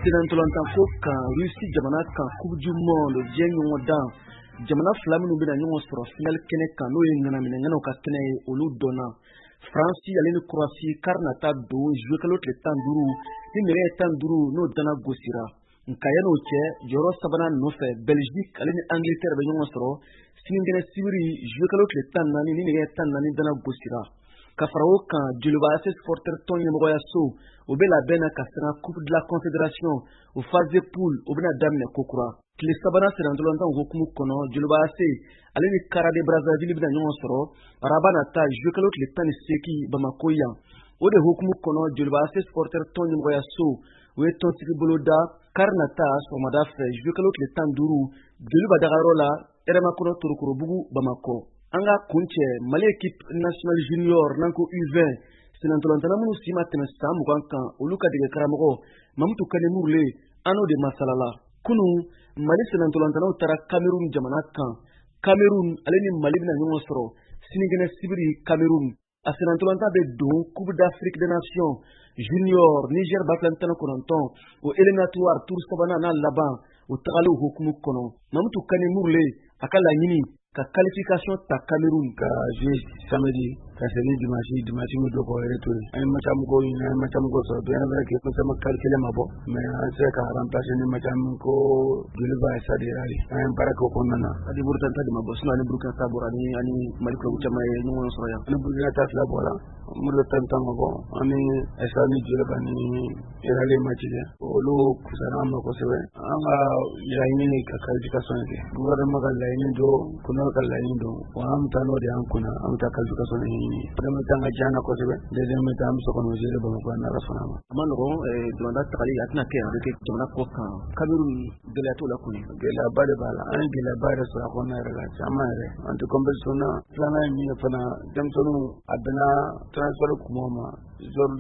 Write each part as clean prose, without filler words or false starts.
Sinantolantan ko kan Russie jamana kan Coupe du Monde diɲɛ ɲɔgɔn dan jamana fila minnu bɛna ɲɔgɔn sɔrɔ final kɛnɛ kan n'o ye ŋanaminɛŋanaw ka kɛnɛ ye olu dɔnna. Faransi ale ni Croatie kari nata don jouer kalo tile 15 ni nɛgɛ ye 15 n'o dana gosira. Nka yan'o cɛ jɔyɔrɔ sabanan nɔfɛ Belgique ale ni Angleterre bɛ ɲɔgɔn sɔrɔ sinikɛnɛ sibiri jouer kalo tile 14 ni nɛgɛ ye 14 dana gosira. Ka fara o kan Joliba AC supporter tɔn ɲɛmɔgɔyaso o bɛ labɛn na ka siran Coupe de la Confédération o phase de poule o bɛna daminɛ kokura. Tile sabanan Sinantolantan hukumu kɔnɔ Joliba AC ale ni Kara de Brazzaville bɛna ɲɔgɔn sɔrɔ araba nata jouer kalo tile 18 Bamako yan. O de hukumu kɔnɔ Joliba AC supporter tɔn ɲɛmɔgɔyaso o ye tɔnsigi bolo da kari nata sɔgɔmada fɛ jouer kalo tile 15 Joliba dagayɔrɔ la Hɛrɛmakɔnɔ Torokorobugu Bamako. An ka kuncɛ Mali équipe nationale junior n'an ko U20 Sinantolantana minnu si ma tɛmɛ san 20 kan olu ka dege karamɔgɔ Mamutu Kane Murule an n'o de masalala. Kunun Mali Sinantolantanaw taara Cameroun jamana kan. Cameroun ale ni Mali bɛna ɲɔgɔn sɔrɔ sinikɛnɛ sibiri Cameroun. A Sinantolantan bɛ don Coupe d'Afrique des Nations junior Niger 2019 o éliminatoire tour sabanan n'a laban o tagaliw hukumu kɔnɔ. Mamutu Kane Murule a ka laɲini ka qualification ta Cameroun ka jouer samedi ka seli dimanche mu do ko retour ay machamugo so bien vrai que sama calculer mabo mais on sait ka remplacer ni machamugo Joliba Sadirali ay barako ko nana adi burtan ta mabo suna ni Burkina Faso ani Mali ko chama ye no so ya ni Burkina Faso la bola mu do tan mabo ani esani Joliba ni irali machide olu kusana mako sewe anga yaini ni ka qualification ke gouvernement ka laini do kuno ka laini do wa am tano de an kuna am ta qualification ni premier temps jana ko sebe deuxième temps so ko jere ba ko na rafana ma no demanda takali atna ke avec jamana ko kan Cameroun de la to la kuni de la bale bala an de la bale so ko na rega chamare an to competition na plana ni fana dem sonu adana transfer ko mama zone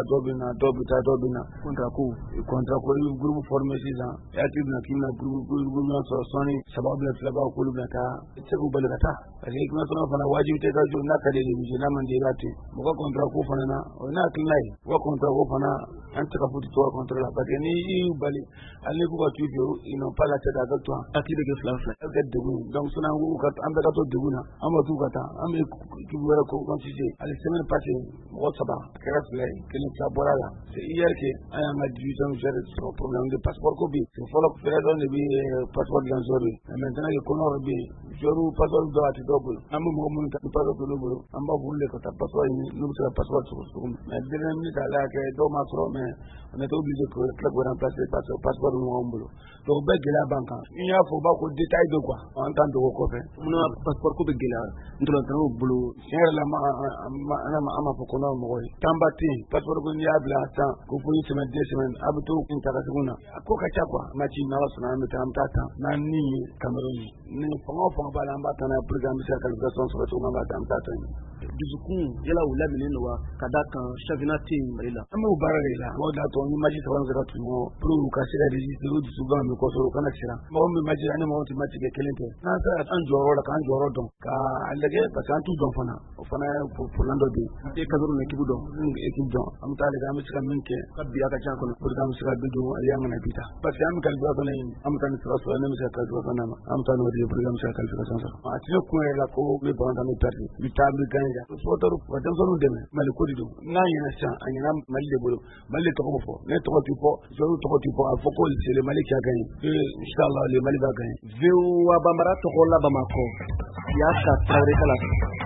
dobita kontra ko groupe formé 6 ans et atibna kimna groupe na so soni sababu la flaba ko lu nata tsego balata parce que kuma sona fana wajibi te ka jo na kade ni jina man de lati mo ko kontra ko fana na o na kinai wa kontra ko fana an ta ka futu to kontra la parce que ni bali alle ko ka tuyo ino pas la tête avec toi ati de flan avec de donc sona ko ka amba ka to de guna amba tu ka ta amba ki wara ko continuer alle semaine passée mo saba kera play que ni sabora la c'est hier que aya ma division gère ce problème de passeport ko bi faut la faire donner bi passeport dans zone maintenant que connait bi joru passeport do ati double amba mo mun ta passeport do bolo amba bulle ko ta passeport ni no sera passeport so mais dernière minute ala que do ma trop mais on est obligé que club remplacer passeport no ombolo donc be gela banka il y a faut pas ko détail de quoi en tant que ko fait mun passeport ko be gela ndolo tan bolo cher la ma ama ko no mo tambati passeport ko ni abla tan ko pour semaine 2 semaines abuto kin ta kasuna ko ka cha kwa machi na wasuna meta amtata na ni Cameroun ni fongo bala mbata na programme de qualification sur le tournoi amtata dusukun yala wula minen wa kada kan chavinati marila amu barela mo da to ni maji sawan zara tu mo pro ka sira registre du suba me ko so kana sira mo me maji ani mo ti maji ke kelente na sa an joro la kan joro don ka allege pasantu don fana o fana pour lando bi e kaduru ne kibu don équipe don am ta le gamu sika minke kabbi aka cha kono programme sika bidu ayanga na bita parce que am kal ba fana am tan sira so ne sika kal ba fana am tan no programme sika qualification sa a ti ko la ko le bon dans le parti bitable ganja soto ko tan sonu deme mali ko dido na yina sa anyina mali de bolo mali to ko fo ne to ko tipo joru to ko tipo al foko le mali ki a gagné inshallah le mali va gagner veu abamara to ko la Bamako ya ka tawre kala